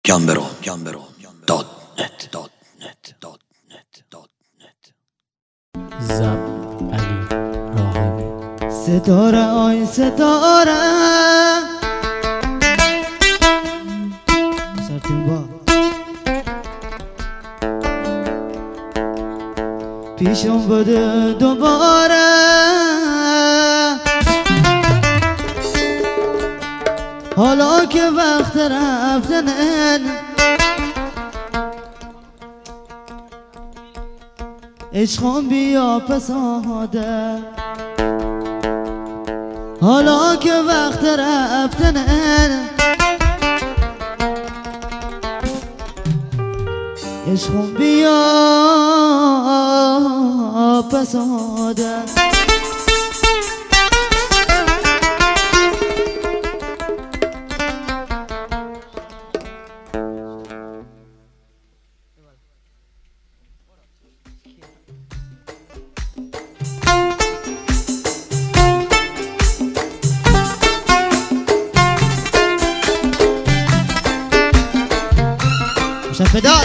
زب علی راغبی. ستاره آی ستاره سرتیم با پیشم بده دوباره حالا که وقت رفتنه عشقم بیا پساده حالا که وقت رفتنه عشقم بیا پساده فدار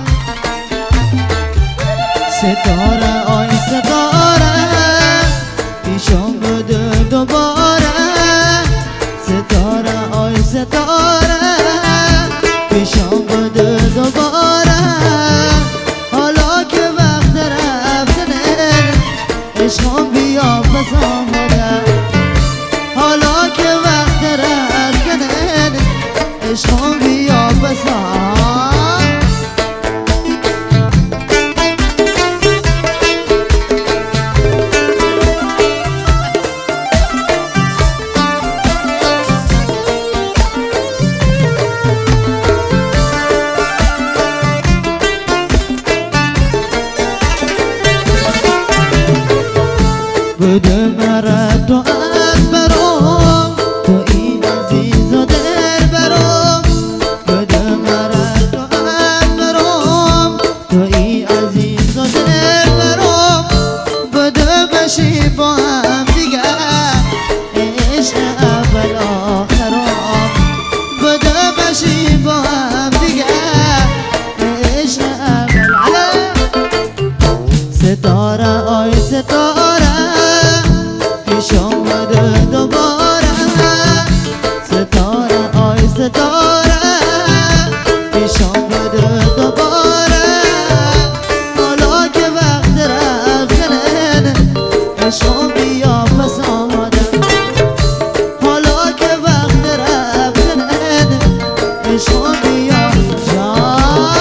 ستاره آی ستاره پیشم بده دوباره ستاره آی ستاره پیشم بده دوباره حالا که وقت رفتنه عشقم بیا پس آمده حالا که وقت رفتنه عشقم بیا پس آمده بده مرا تو از برام تو این عزیز و دل برام بده مرا تو از برام تو این عزیز و دل برام بده بشی با هم دیگه عشق اول آخرام بده بشی با هم دیگه عشق اول ستاره آی ستاره پیشم بده دوباره ستاره آی ستاره پیشم بده دوباره حالا که وقت رفتنه عشقم بیا پس آمده حالا که وقت رفتنه عشقم بیا جان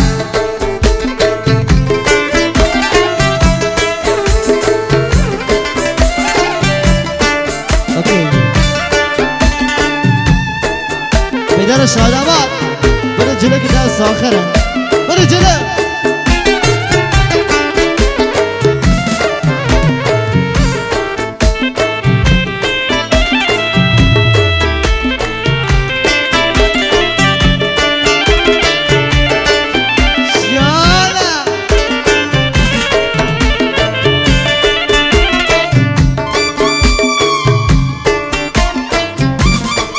بیدار شاداباد برو جلو که دست آخره برو جلو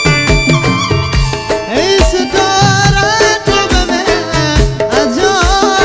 ستاره تو به من از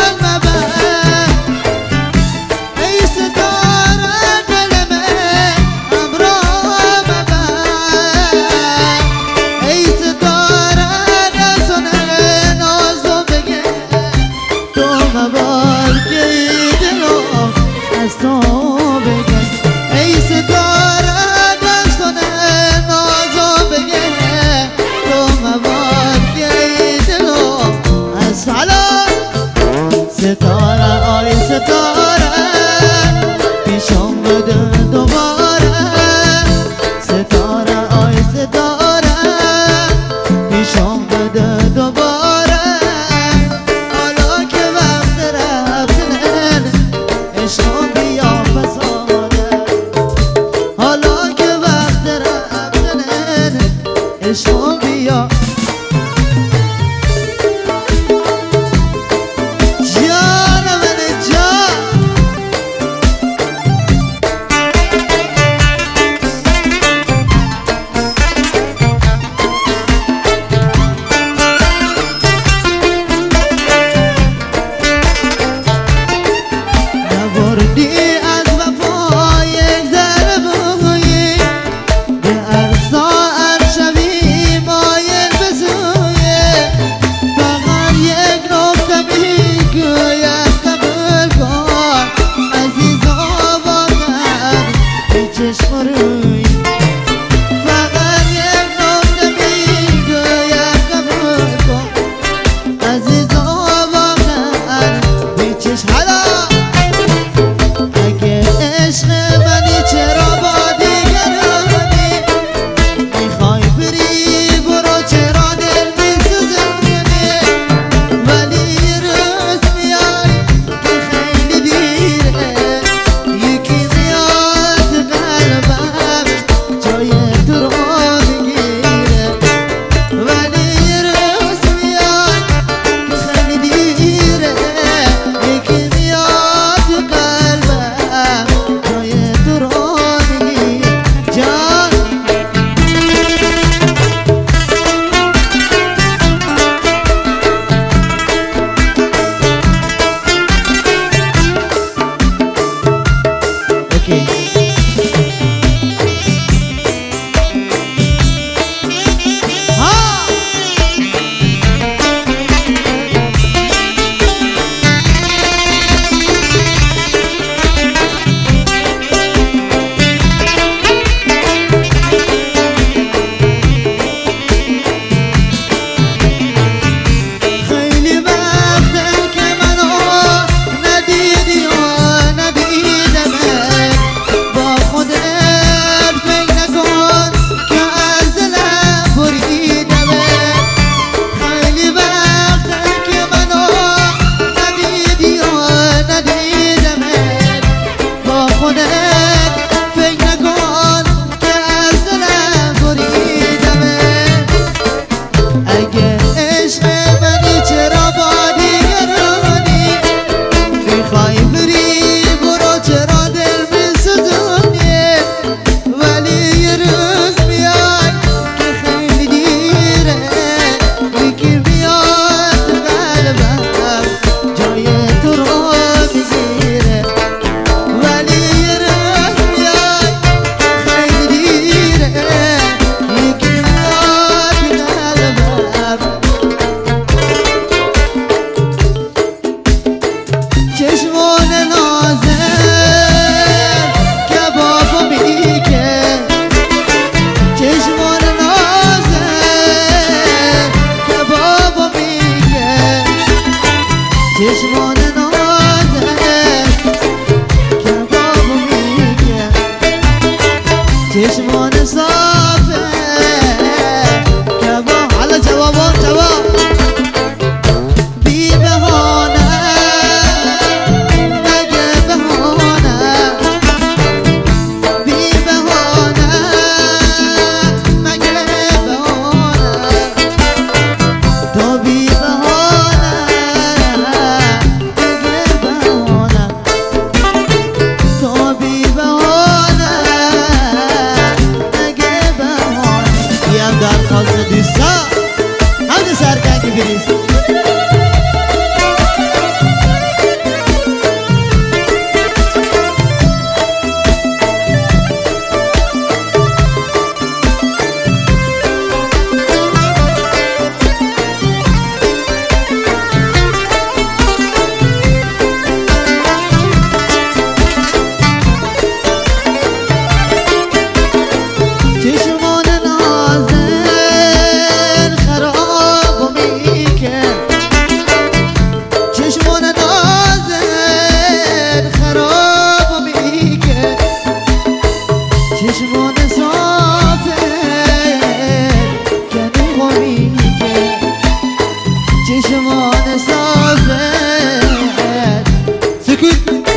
چشمان صافت سکوت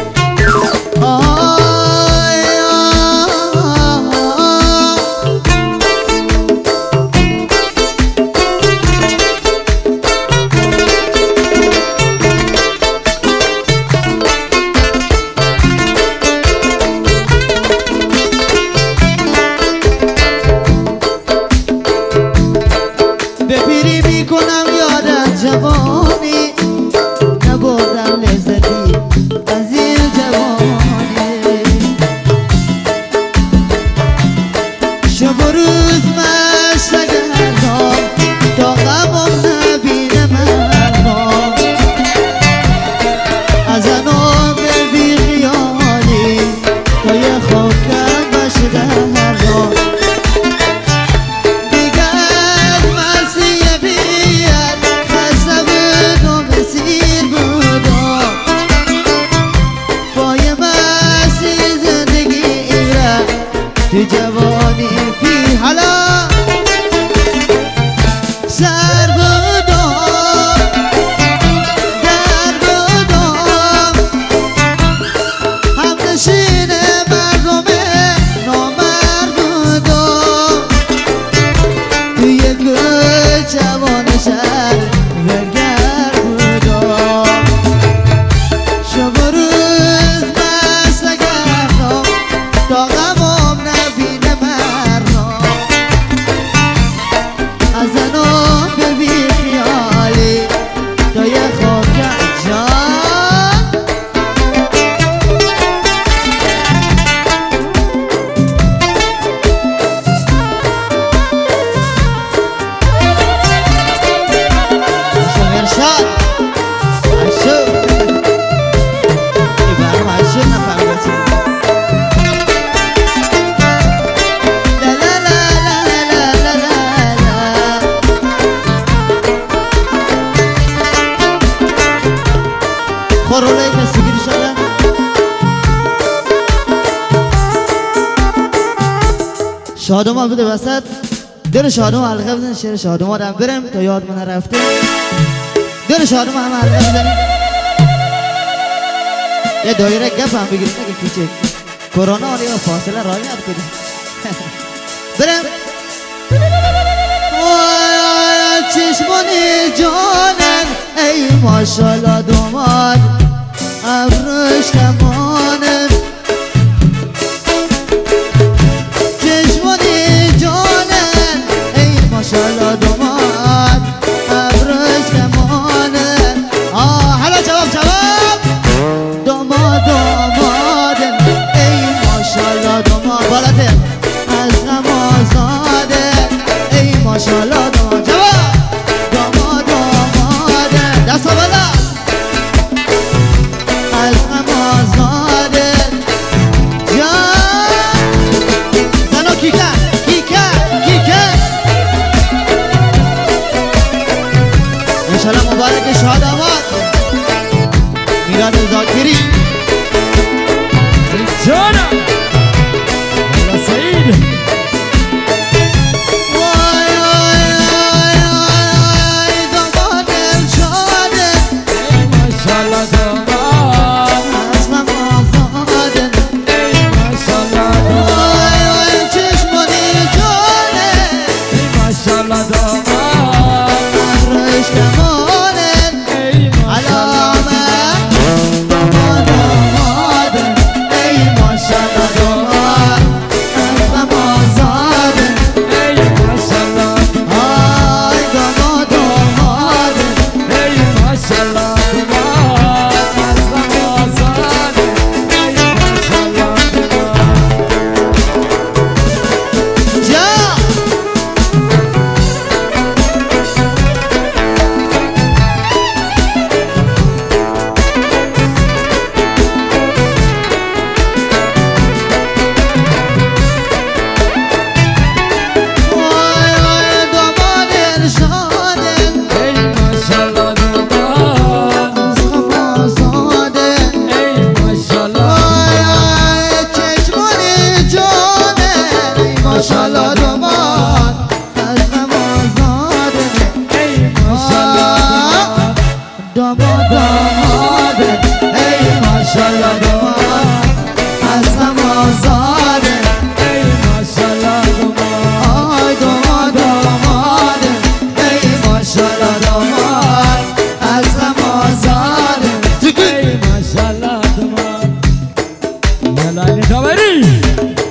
بپیری میکنم یادم جوانی نبردم لذتی از این جوانی شب و روز مشتگردم تا غمم نبینه مردم از انام بی خیالی تا یه خاکم بشدردم تو جوانی فی حالا سر بودم در بودم هم نشین مردم نامرد بودم توی گل جوان شهر زرگر بودم شب و روز مست گردم تا غمم نبینه مردم از انام به بی خیالی تا یه خاک جان ارشاد عشق ایبرم عشق نفهمیدی خورولای کسیگیری شدن شادوما بده وسط دل شادوما حلقه بزن شعر شادوما دم برم تا یاد من رفته دل شادوما همه حلقه بزنیم یه دایره گپ هم بگیریم نگه کوچک کرونا یا فاصله رعایت کنیم برم چشمانی جانم ای ماشالله دوماد ابروش کمانم چشمانی جانم ای ماشالله دوماد ابروش کمانم حالا جواب دوماد ای ماشالله دوماد بالاتر از غم آزاده ای ماشالله دوماد جواب دست بالا از غم آزاده جان زنو کیکه انشالله مبارک شاد آباد میلاد زاکری جانم یا سعید علامه داماد داماده ای ماشالله داماد از غم آزاده ای ماشالله داماد آی داماد داماده ای ماشالله داماد از غم آزاده ای ماشالله داماد یلا علی داوری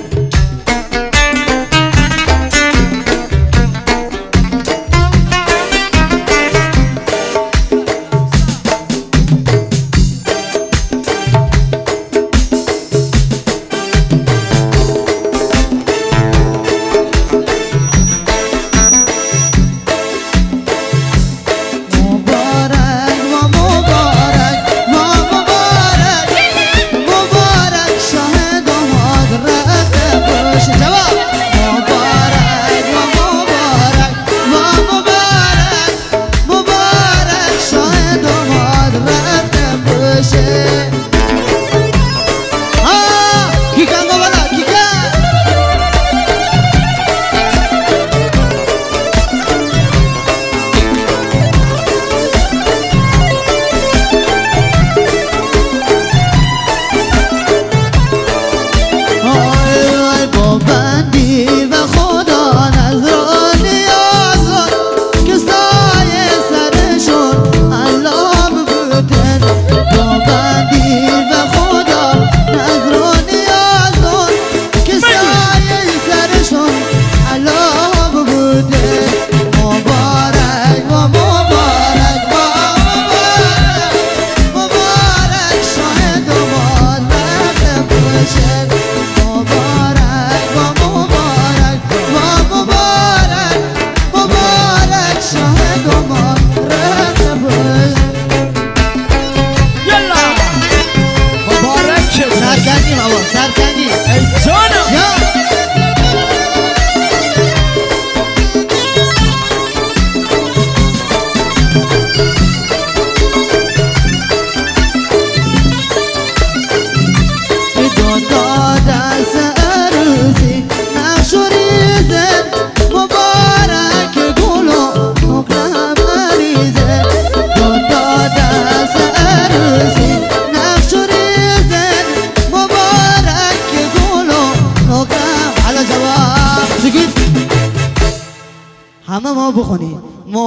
همه ما بخونید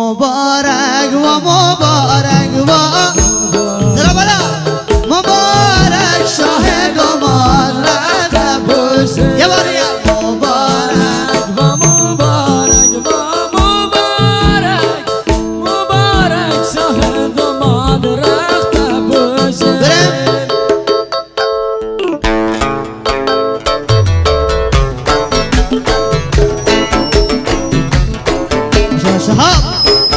مبارک و مبارک و زرا بالا مبارک شاه داماد رفت پشت یه باری مبارک و مبارک و مبارک مبارک شاه داماد رخت پشت برم شهاب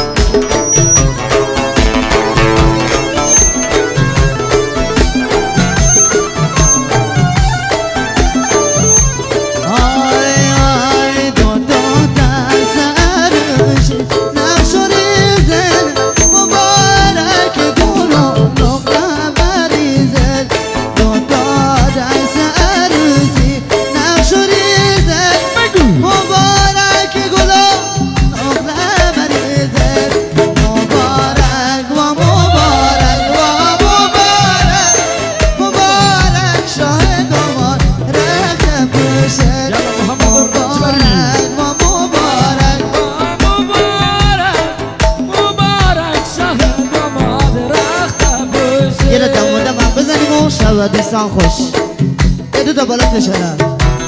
شب دوستان خوش دو تا بالا فشارم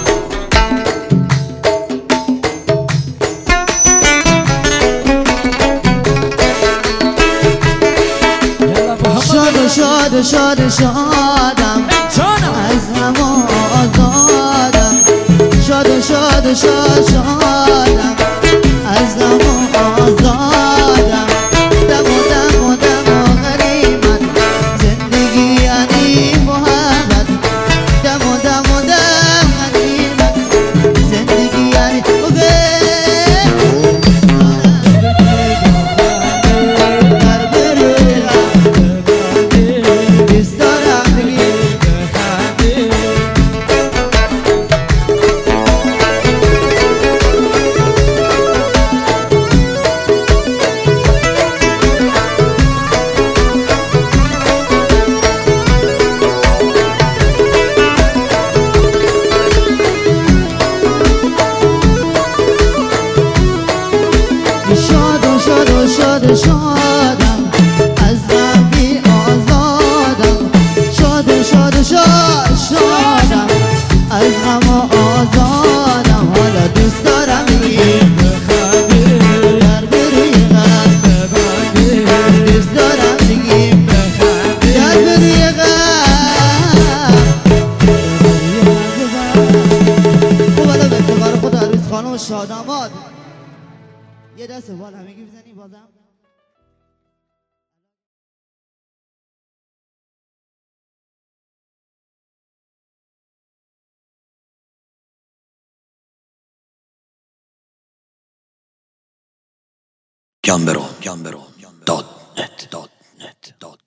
شاد شاد شادم از غم آزادم شاد شاد شادم از غم آزادم دم و دم و دم و غریبت زندگی یعنی محبت دم و دم و دم غریبت زندگی یعنی شاد شادم از غم بی آزادم شاد شاد شاد شادم از غم آزادم حالا دوست دارم بگیم در بروی غم دوست دارم بگیم در بروی غم خب حالا به افتخار خود عروس خانم شاداماد یه دست بال همگی بزنیم بازم Gambero.net